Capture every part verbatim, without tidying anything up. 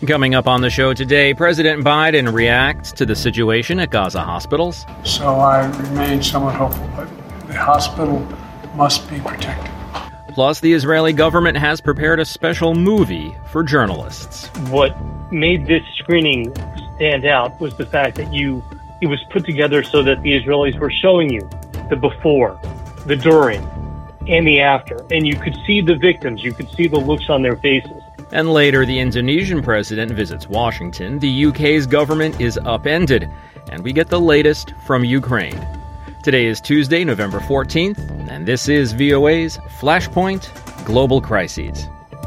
Coming up on the show today, President Biden reacts to the situation at Gaza hospitals. So I remain somewhat hopeful, but the hospital must be protected. Plus, the Israeli government has prepared a special movie for journalists. What made this screening stand out was the fact that you it was put together so that the Israelis were showing you the before, the during, and the after. And you could see the victims. You could see the looks on their faces. And later, the Indonesian president visits Washington. The U K's government is upended. And we get the latest from Ukraine. Today is Tuesday, November fourteenth, and this is V O A's Flashpoint Global Crises.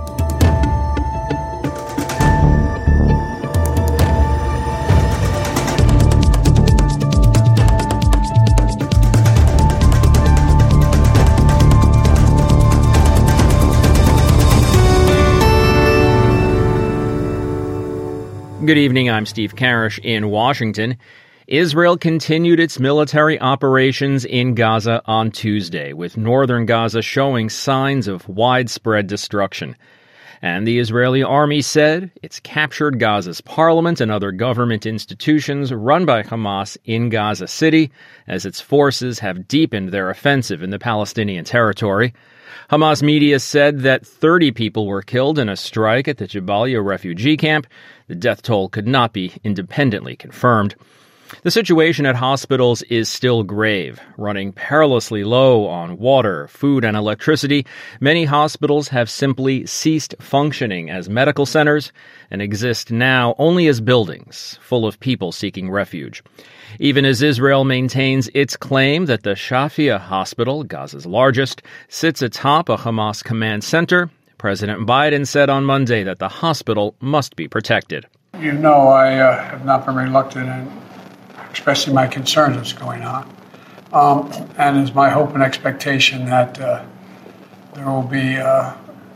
Good evening, I'm Steve Karish in Washington. Israel continued its military operations in Gaza on Tuesday, with northern Gaza showing signs of widespread destruction. And the Israeli army said it's captured Gaza's parliament and other government institutions run by Hamas in Gaza City, as its forces have deepened their offensive in the Palestinian territory. Hamas media said that thirty people were killed in a strike at the Jabalia refugee camp. The death toll could not be independently confirmed. The situation at hospitals is still grave, running perilously low on water, food, and electricity. Many hospitals have simply ceased functioning as medical centers and exist now only as buildings full of people seeking refuge. Even as Israel maintains its claim that the Shafia Hospital, Gaza's largest, sits atop a Hamas command center, President Biden said on Monday that the hospital must be protected. You know, I uh, have not been reluctant in expressing my concerns what's going on. Um, and it's my hope and expectation that uh, there will be uh,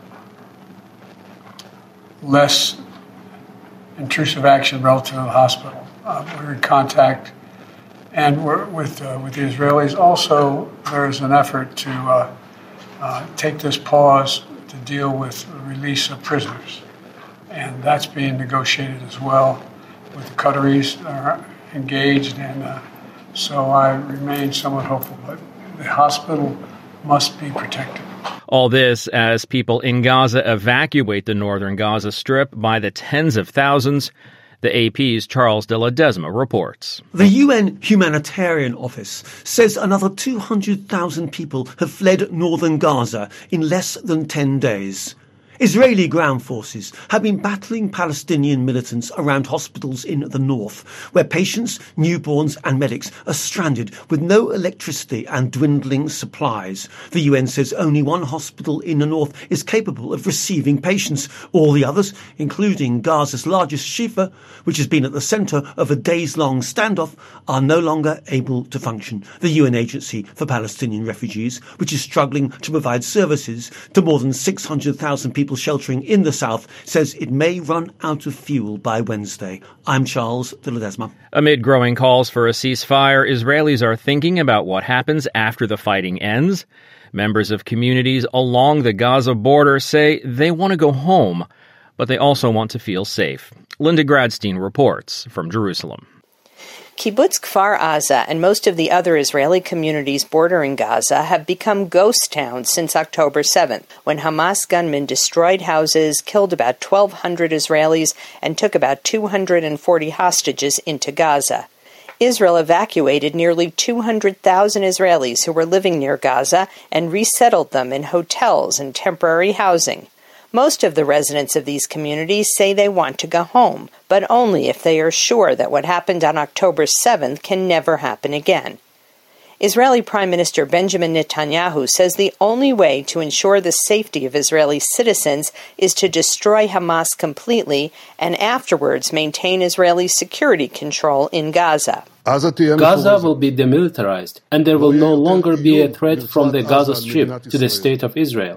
less intrusive action relative to the hospital. Uh, we're in contact and we're with uh, with the Israelis. Also, there's an effort to uh, uh, take this pause to deal with the release of prisoners. And that's being negotiated as well with the Qataris are engaged. And uh, so I remain somewhat hopeful. But the hospital must be protected. All this as people in Gaza evacuate the northern Gaza Strip by the tens of thousands. The A P's Charles de Ledesma reports. The U N Humanitarian Office says another two hundred thousand people have fled northern Gaza in less than ten days. Israeli ground forces have been battling Palestinian militants around hospitals in the north, where patients, newborns and medics are stranded with no electricity and dwindling supplies. The U N says only one hospital in the north is capable of receiving patients. All the others, including Gaza's largest Shifa, which has been at the centre of a days-long standoff, are no longer able to function. The U N Agency for Palestinian Refugees, which is struggling to provide services to more than six hundred thousand people sheltering in the south, says it may run out of fuel by Wednesday. I'm Charles de Ledesma. Amid growing calls for a ceasefire, Israelis are thinking about what happens after the fighting ends. Members of communities along the Gaza border say they want to go home, but they also want to feel safe. Linda Gradstein reports from Jerusalem. Kibbutz Kfar Aza and most of the other Israeli communities bordering Gaza have become ghost towns since October seventh, when Hamas gunmen destroyed houses, killed about twelve hundred Israelis, and took about two hundred forty hostages into Gaza. Israel evacuated nearly two hundred thousand Israelis who were living near Gaza and resettled them in hotels and temporary housing. Most of the residents of these communities say they want to go home, but only if they are sure that what happened on October seventh can never happen again. Israeli Prime Minister Benjamin Netanyahu says the only way to ensure the safety of Israeli citizens is to destroy Hamas completely and afterwards maintain Israeli security control in Gaza. Gaza will be demilitarized, and there will no longer be a threat from the Gaza Strip to the state of Israel.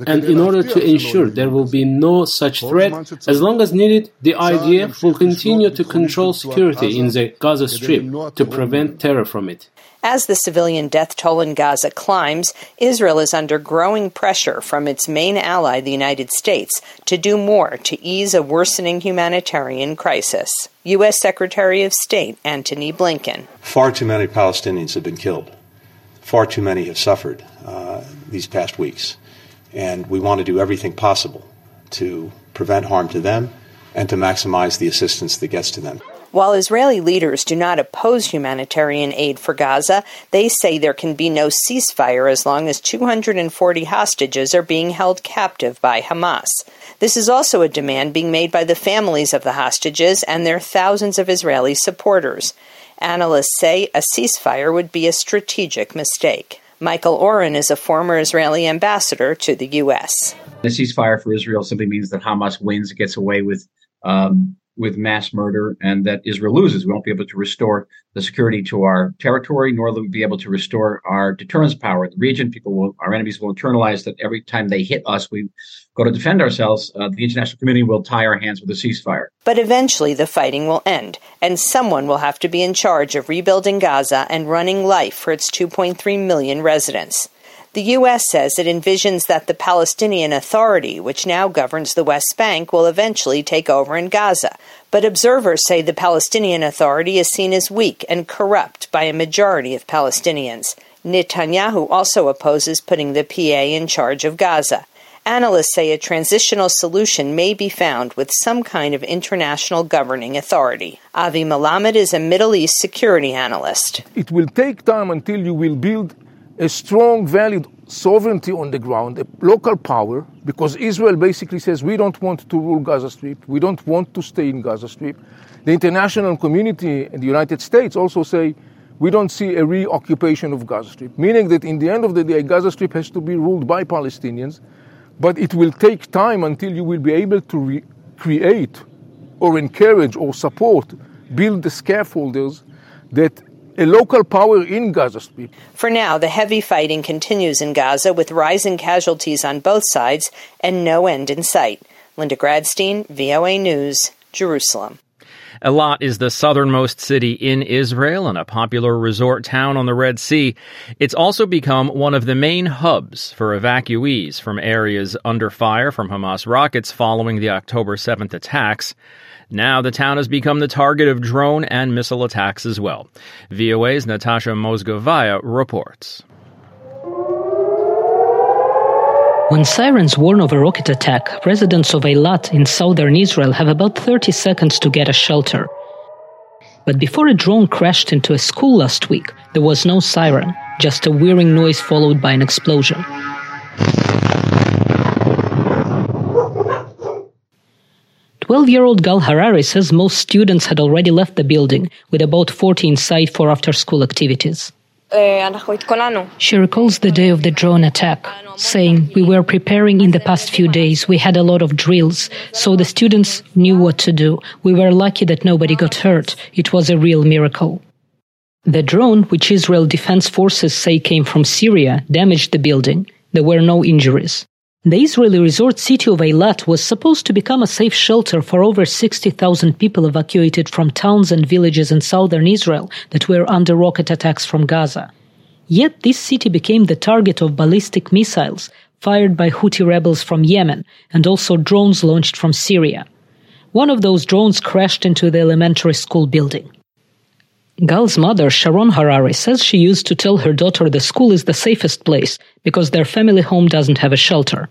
And in order to ensure there will be no such threat, as long as needed, the I D F will continue to control security in the Gaza Strip to prevent terror from it. As the civilian death toll in Gaza climbs, Israel is under growing pressure from its main ally, the United States, to do more to ease a worsening humanitarian crisis. U S. Secretary of State Antony Blinken. Far too many Palestinians have been killed. Far too many have suffered uh, these past weeks. And we want to do everything possible to prevent harm to them and to maximize the assistance that gets to them. While Israeli leaders do not oppose humanitarian aid for Gaza, they say there can be no ceasefire as long as two hundred forty hostages are being held captive by Hamas. This is also a demand being made by the families of the hostages and their thousands of Israeli supporters. Analysts say a ceasefire would be a strategic mistake. Michael Oren is a former Israeli ambassador to the U S. A ceasefire for Israel simply means that Hamas wins, gets away with um, with mass murder, and that Israel loses. We won't be able to restore the security to our territory, nor will we be able to restore our deterrence power in the region. People will, our enemies will internalize that every time they hit us, we go to defend ourselves. Uh, the international community will tie our hands with a ceasefire. But eventually the fighting will end, and someone will have to be in charge of rebuilding Gaza and running life for its two point three million residents. The U S says it envisions that the Palestinian Authority, which now governs the West Bank, will eventually take over in Gaza. But observers say the Palestinian Authority is seen as weak and corrupt by a majority of Palestinians. Netanyahu also opposes putting the P A in charge of Gaza. Analysts say a transitional solution may be found with some kind of international governing authority. Avi Melamed is a Middle East security analyst. It will take time until you will build a strong, valid sovereignty on the ground, a local power, because Israel basically says we don't want to rule Gaza Strip, we don't want to stay in Gaza Strip. The international community and the United States also say we don't see a reoccupation of Gaza Strip, meaning that in the end of the day, Gaza Strip has to be ruled by Palestinians, but it will take time until you will be able to re- create or encourage or support, build the scaffolders that a local power in Gaza Strip. For now, the heavy fighting continues in Gaza with rising casualties on both sides and no end in sight. Linda Gradstein, V O A News, Jerusalem. Eilat is the southernmost city in Israel and a popular resort town on the Red Sea. It's also become one of the main hubs for evacuees from areas under fire from Hamas rockets following the October seventh attacks. Now the town has become the target of drone and missile attacks as well. V O A's Natasha Mozgovaya reports. When sirens warn of a rocket attack, residents of Eilat in southern Israel have about thirty seconds to get a shelter. But before a drone crashed into a school last week, there was no siren, just a whirring noise followed by an explosion. twelve-year-old Gal Harari says most students had already left the building, with about forty inside for after-school activities. She recalls the day of the drone attack, saying, "We were preparing in the past few days. We had a lot of drills, so the students knew what to do. We were lucky that nobody got hurt. It was a real miracle." The drone, which Israel Defense Forces say came from Syria, damaged the building. There were no injuries. The Israeli resort city of Eilat was supposed to become a safe shelter for over sixty thousand people evacuated from towns and villages in southern Israel that were under rocket attacks from Gaza. Yet this city became the target of ballistic missiles fired by Houthi rebels from Yemen and also drones launched from Syria. One of those drones crashed into the elementary school building. Gal's mother, Sharon Harari, says she used to tell her daughter the school is the safest place because their family home doesn't have a shelter.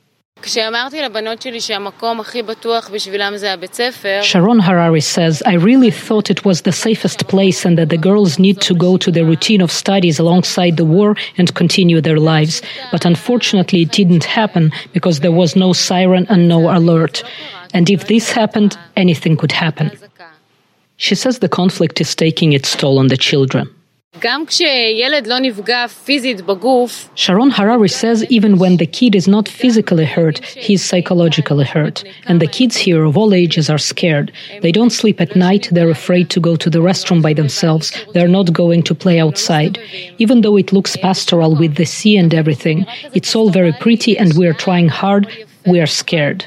Sharon Harari says, "I really thought it was the safest place and that the girls need to go to the routine of studies alongside the war and continue their lives. But unfortunately it didn't happen because there was no siren and no alert. And if this happened, anything could happen." She says the conflict is taking its toll on the children. Sharon Harari says even when the kid is not physically hurt, he's psychologically hurt. And the kids here of all ages are scared. They don't sleep at night, they're afraid to go to the restroom by themselves, they're not going to play outside. Even though it looks pastoral with the sea and everything, it's all very pretty and we're trying hard, we are scared.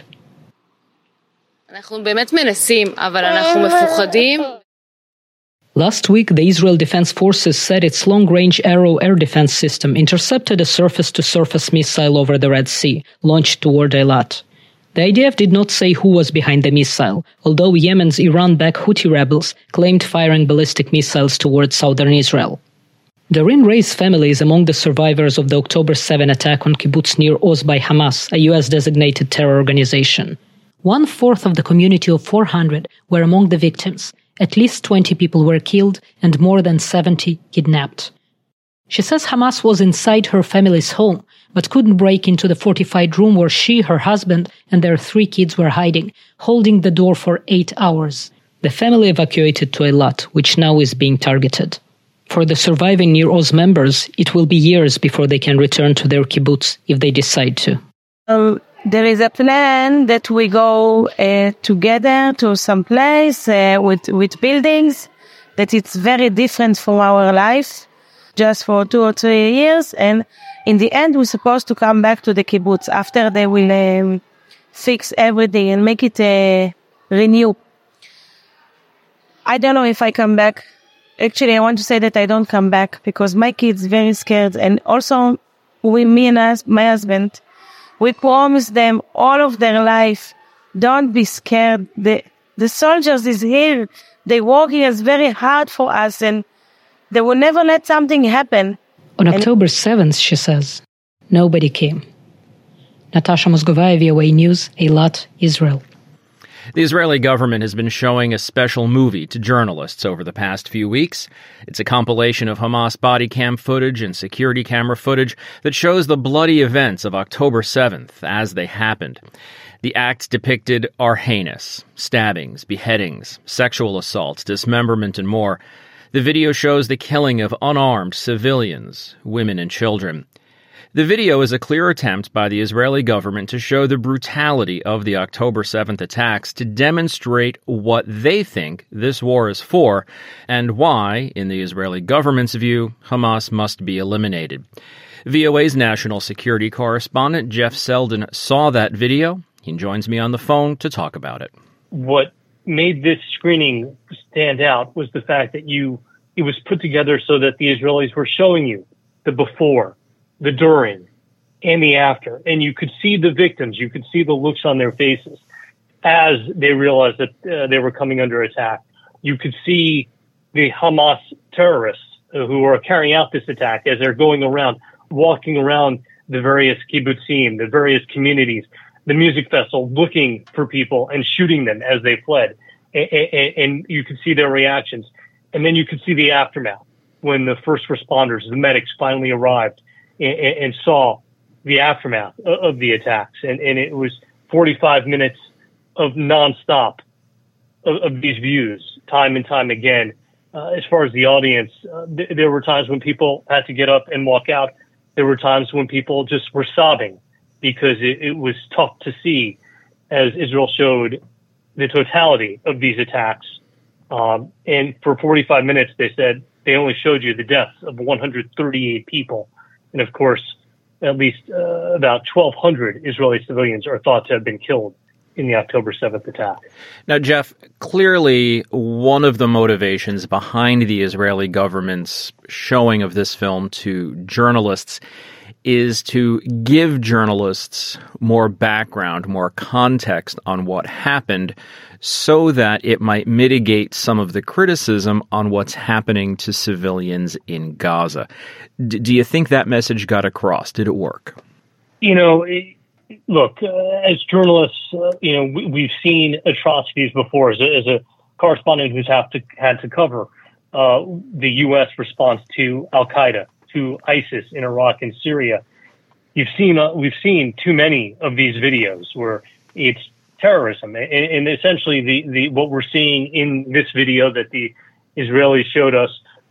Last week, the Israel Defense Forces said its long-range Arrow air defense system intercepted a surface-to-surface missile over the Red Sea, launched toward Eilat. The I D F did not say who was behind the missile, although Yemen's Iran-backed Houthi rebels claimed firing ballistic missiles towards southern Israel. Doreen Ray's family is among the survivors of the October seventh attack on kibbutz Nir Oz by Hamas, a U S-designated terror organization. One-fourth of the community of four hundred were among the victims. At least twenty people were killed and more than seventy kidnapped. She says Hamas was inside her family's home, but couldn't break into the fortified room where she, her husband, and their three kids were hiding, holding the door for eight hours. The family evacuated to Eilat, which now is being targeted. For the surviving Nir Oz members, it will be years before they can return to their kibbutz if they decide to. Um. There is a plan that we go uh, together to some place uh, with with buildings that it's very different from our life, just for two or three years. And in the end, we're supposed to come back to the kibbutz after they will um, fix everything and make it uh, renew. I don't know if I come back. Actually, I want to say that I don't come back because my kids very scared. And also, we, me and us, my husband, we promise them all of their life, don't be scared. The, the soldiers is here. They working as very hard for us and they will never let something happen. On October seventh, she says, nobody came. Natasha Mozgovaya, V O A News, Eilat, Israel. The Israeli government has been showing a special movie to journalists over the past few weeks. It's a compilation of Hamas body cam footage and security camera footage that shows the bloody events of October seventh as they happened. The acts depicted are heinous: stabbings, beheadings, sexual assaults, dismemberment, and more. The video shows the killing of unarmed civilians, women, and children. The video is a clear attempt by the Israeli government to show the brutality of the October seventh attacks, to demonstrate what they think this war is for, and why, in the Israeli government's view, Hamas must be eliminated. V O A's national security correspondent Jeff Selden saw that video. He joins me on the phone to talk about it. What made this screening stand out was the fact that you it was put together so that the Israelis were showing you the before, the during, and the after. And you could see the victims. You could see the looks on their faces as they realized that uh, they were coming under attack. You could see the Hamas terrorists uh, who are carrying out this attack as they're going around, walking around the various kibbutzim, the various communities, the music festival, looking for people and shooting them as they fled. And, and, and you could see their reactions. And then you could see the aftermath when the first responders, the medics, finally arrived and, and saw the aftermath of the attacks. And, and it was forty-five minutes of nonstop of, of these views, time and time again. Uh, as far as the audience, uh, th- there were times when people had to get up and walk out. There were times when people just were sobbing because it, it was tough to see as Israel showed the totality of these attacks. Um, and for forty-five minutes, they said they only showed you the deaths of one hundred thirty-eight people. And of course, at least uh, about twelve hundred Israeli civilians are thought to have been killed in the October seventh attack. Now, Jeff, clearly one of the motivations behind the Israeli government's showing of this film to journalists is to give journalists more background, more context on what happened so that it might mitigate some of the criticism on what's happening to civilians in Gaza. D- do you think that message got across? Did it work? You know, it, look, uh, as journalists, uh, you know, we, we've seen atrocities before. As a, as a correspondent who's have to, had to cover uh, the U S response to Al-Qaeda, to ISIS in Iraq and Syria, you've seen uh, we've seen too many of these videos where it's terrorism, and, and essentially the, the what we're seeing in this video that the Israelis showed us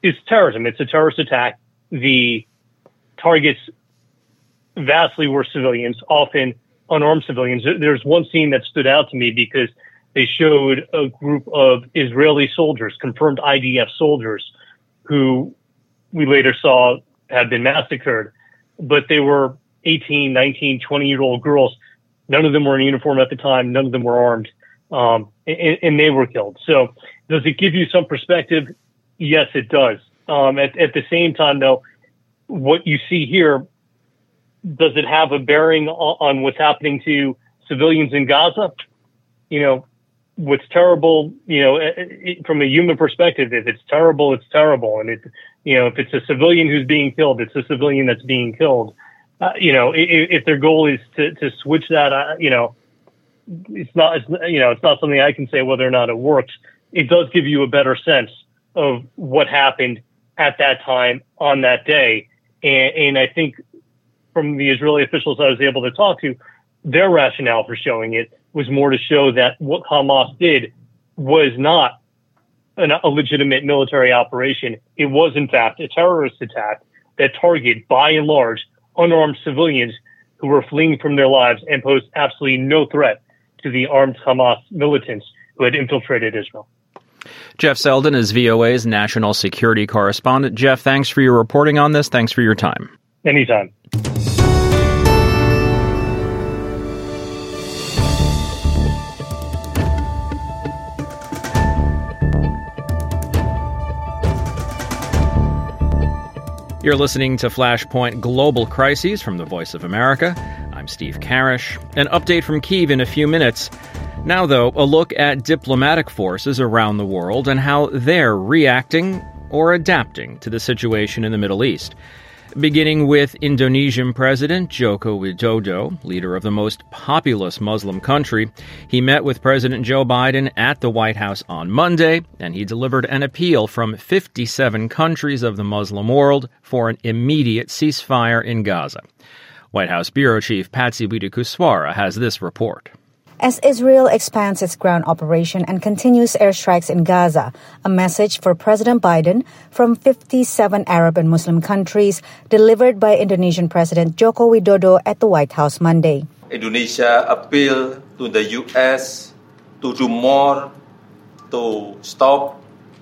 it's terrorism. It's a terrorist attack. The targets vastly were civilians, often unarmed civilians. There's one scene that stood out to me because they showed a group of Israeli soldiers, confirmed I D F soldiers, who we later saw had been massacred. But they were eighteen, nineteen, twenty-year-old girls. None of them were in uniform at the time. None of them were armed. Um, and, and they were killed. So does it give you some perspective? Yes, it does. Um, at, at the same time, though, what you see here, does it have a bearing on, on what's happening to civilians in Gaza? You know, what's terrible, you know, it, it, from a human perspective, if it's terrible, it's terrible. And it, you know, if it's a civilian who's being killed, it's a civilian that's being killed. Uh, you know, if, if their goal is to, to switch that, uh, you know, it's not, it's, you know, it's not something I can say whether or not it works. It does give you a better sense of what happened at that time on that day. And, and I think from the Israeli officials I was able to talk to, their rationale for showing it was more to show that what Hamas did was not an, a legitimate military operation. It was, in fact, a terrorist attack that targeted, by and large, unarmed civilians who were fleeing from their lives and posed absolutely no threat to the armed Hamas militants who had infiltrated Israel. Jeff Selden is V O A's national security correspondent. Jeff, thanks for your reporting on this. Thanks for your time. Anytime. You're listening to Flashpoint Global Crises from the Voice of America. I'm Steve Karish. An update from Kyiv in a few minutes. Now, though, a look at diplomatic forces around the world and how they're reacting or adapting to the situation in the Middle East. Beginning with Indonesian President Joko Widodo, leader of the most populous Muslim country. He met with President Joe Biden at the White House on Monday, and he delivered an appeal from fifty-seven countries of the Muslim world for an immediate ceasefire in Gaza. White House Bureau Chief Patsy Widakuswara has this report. As Israel expands its ground operation and continues airstrikes in Gaza, a message for President Biden from fifty-seven Arab and Muslim countries delivered by Indonesian President Joko Widodo at the White House Monday. Indonesia appealed to the U S to do more to stop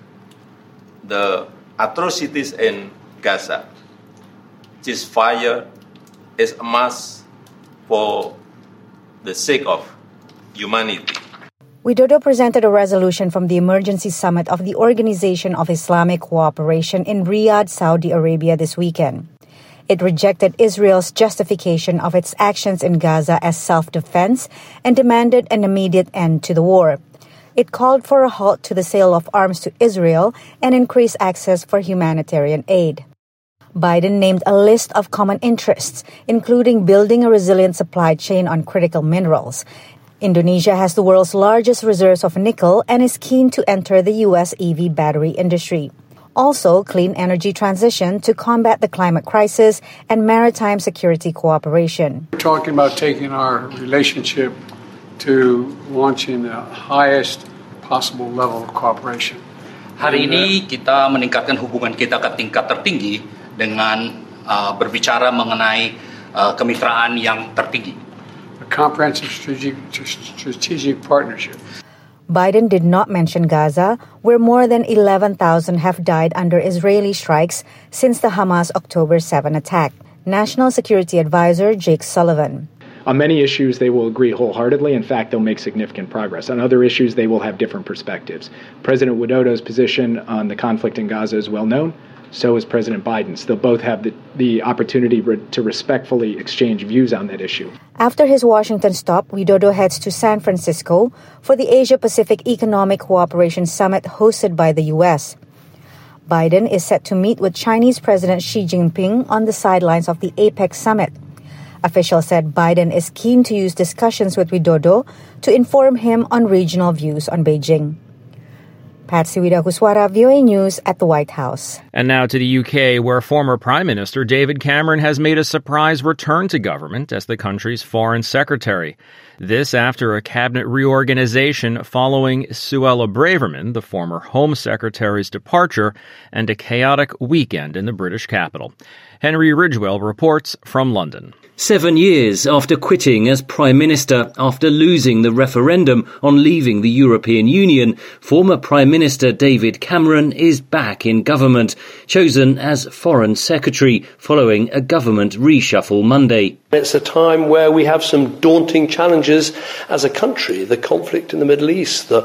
the atrocities in Gaza. Ceasefire is a must for the sake of humanity. Widodo presented a resolution from the Emergency Summit of the Organization of Islamic Cooperation in Riyadh, Saudi Arabia this weekend. It rejected Israel's justification of its actions in Gaza as self-defense and demanded an immediate end to the war. It called for a halt to the sale of arms to Israel and increased access for humanitarian aid. Biden named a list of common interests, including building a resilient supply chain on critical minerals. Indonesia has the world's largest reserves of nickel and is keen to enter the U S E V battery industry. Also, clean energy transition to combat the climate crisis and maritime security cooperation. We're talking about taking our relationship to launching the highest possible level of cooperation. Hari ini kita meningkatkan hubungan kita ke tingkat tertinggi dengan uh, berbicara mengenai uh, kemitraan yang tertinggi. Comprehensive strategic, strategic partnership. Biden did not mention Gaza, where more than eleven thousand have died under Israeli strikes since the Hamas October seventh attack. National Security Advisor Jake Sullivan. On many issues, they will agree wholeheartedly. In fact, they'll make significant progress. On other issues, they will have different perspectives. President Widodo's position on the conflict in Gaza is well known. So is President Biden's. They'll both have the, the opportunity re- to respectfully exchange views on that issue. After his Washington stop, Widodo heads to San Francisco for the Asia-Pacific Economic Cooperation Summit hosted by the U S. Biden is set to meet with Chinese President Xi Jinping on the sidelines of the APEC summit. Officials said Biden is keen to use discussions with Widodo to inform him on regional views on Beijing. Patsy Widakuswara, V O A News at the White House. And now to the U K, where former Prime Minister David Cameron has made a surprise return to government as the country's foreign secretary. This after a cabinet reorganization following Suella Braverman, the former Home Secretary's departure, and a chaotic weekend in the British capital. Henry Ridgwell reports from London. Seven years after quitting as Prime Minister after losing the referendum on leaving the European Union, former Prime Minister David Cameron is back in government, chosen as Foreign Secretary following a government reshuffle Monday. It's a time where we have some daunting challenges as a country, the conflict in the Middle East, the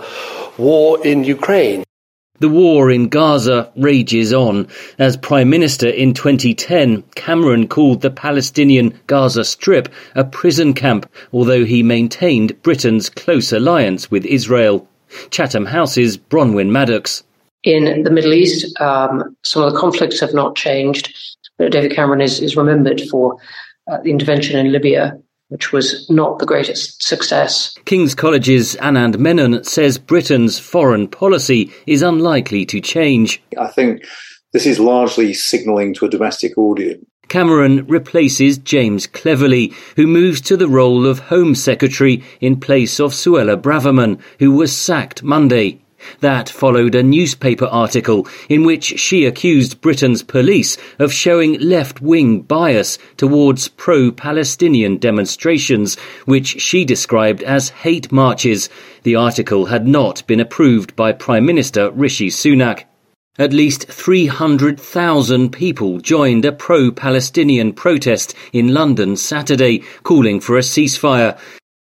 war in Ukraine. The war in Gaza rages on. As Prime Minister in twenty ten, Cameron called the Palestinian Gaza Strip a prison camp, although he maintained Britain's close alliance with Israel. Chatham House's Bronwyn Maddox. In the Middle East, um, some of the conflicts have not changed. David Cameron is, is remembered for uh, the intervention in Libya, which was not the greatest success. King's College's Anand Menon says Britain's foreign policy is unlikely to change. I think this is largely signalling to a domestic audience. Cameron replaces James Cleverly, who moves to the role of Home Secretary in place of Suella Braverman, who was sacked Monday. That followed a newspaper article in which she accused Britain's police of showing left-wing bias towards pro-Palestinian demonstrations, which she described as hate marches. The article had not been approved by Prime Minister Rishi Sunak. At least three hundred thousand people joined a pro-Palestinian protest in London Saturday, calling for a ceasefire.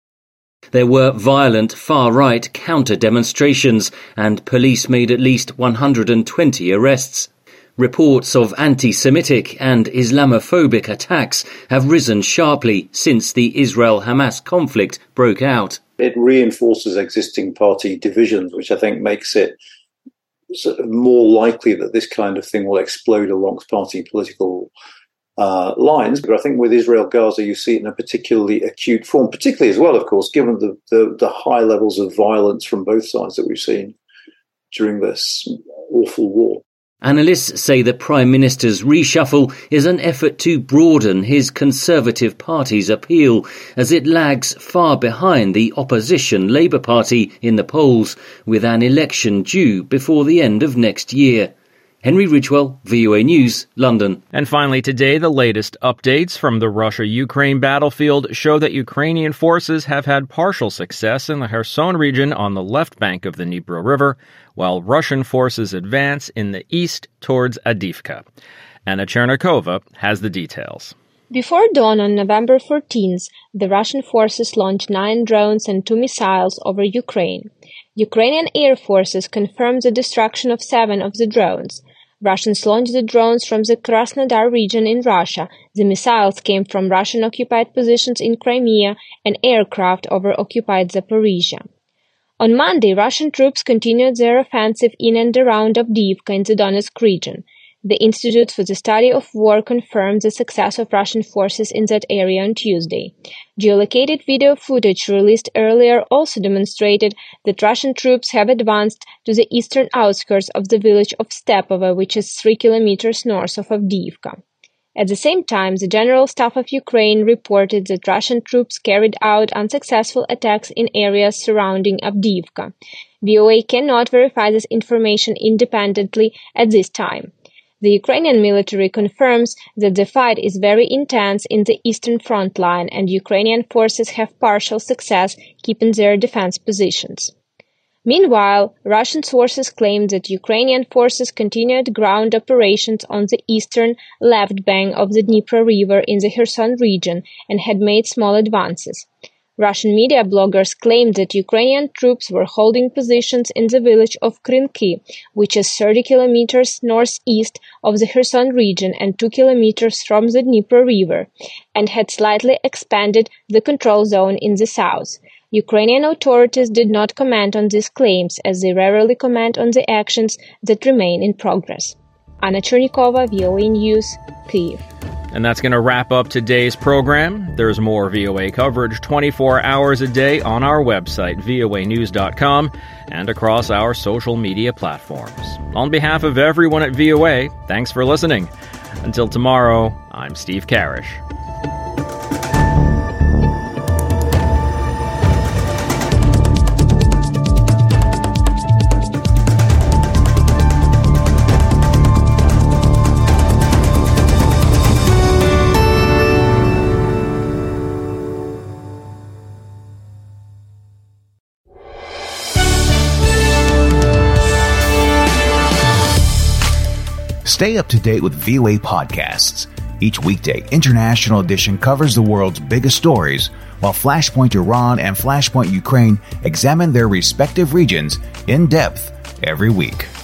There were violent far-right counter-demonstrations, and police made at least one hundred twenty arrests. Reports of anti-Semitic and Islamophobic attacks have risen sharply since the Israel-Hamas conflict broke out. It reinforces existing party divisions, which I think makes it more likely that this kind of thing will explode alongst party political Uh, lines. But I think with Israel-Gaza, you see it in a particularly acute form, particularly as well, of course, given the, the, the high levels of violence from both sides that we've seen during this awful war. Analysts say the Prime Minister's reshuffle is an effort to broaden his Conservative Party's appeal, as it lags far behind the opposition Labour Party in the polls, with an election due before the end of next year. Henry Ridgwell, V O A News, London. And finally today, the latest updates from the Russia-Ukraine battlefield show that Ukrainian forces have had partial success in the Kherson region on the left bank of the Dnipro River, while Russian forces advance in the east towards Avdiivka. Anna Chernikova has the details. Before dawn on November fourteenth, the Russian forces launched nine drones and two missiles over Ukraine. Ukrainian air forces confirmed the destruction of seven of the drones. Russians launched the drones from the Krasnodar region in Russia. The missiles came from Russian-occupied positions in Crimea and aircraft over occupied Zaporizhia. On Monday, Russian troops continued their offensive in and around Avdiivka in the Donetsk region. The Institute for the Study of War confirmed the success of Russian forces in that area on Tuesday. Geolocated video footage released earlier also demonstrated that Russian troops have advanced to the eastern outskirts of the village of Stepovo, which is three kilometers north of Avdiivka. At the same time, the General Staff of Ukraine reported that Russian troops carried out unsuccessful attacks in areas surrounding Avdiivka. V O A cannot verify this information independently at this time. The Ukrainian military confirms that the fight is very intense in the eastern front line, and Ukrainian forces have partial success keeping their defense positions. Meanwhile, Russian sources claim that Ukrainian forces continued ground operations on the eastern left bank of the Dnipro River in the Kherson region and had made small advances. Russian media bloggers claimed that Ukrainian troops were holding positions in the village of Krynki, which is thirty kilometers northeast of the Kherson region and two kilometers from the Dnipro River, and had slightly expanded the control zone in the south. Ukrainian authorities did not comment on these claims, as they rarely comment on the actions that remain in progress. Anna Chernikova, V O A News, Kyiv. And that's going to wrap up today's program. There's more V O A coverage twenty-four hours a day on our website, V O A news dot com, and across our social media platforms. On behalf of everyone at V O A, thanks for listening. Until tomorrow, I'm Steve Karish. Stay up to date with V O A podcasts. Each weekday, International Edition covers the world's biggest stories, while Flashpoint Iran and Flashpoint Ukraine examine their respective regions in depth every week.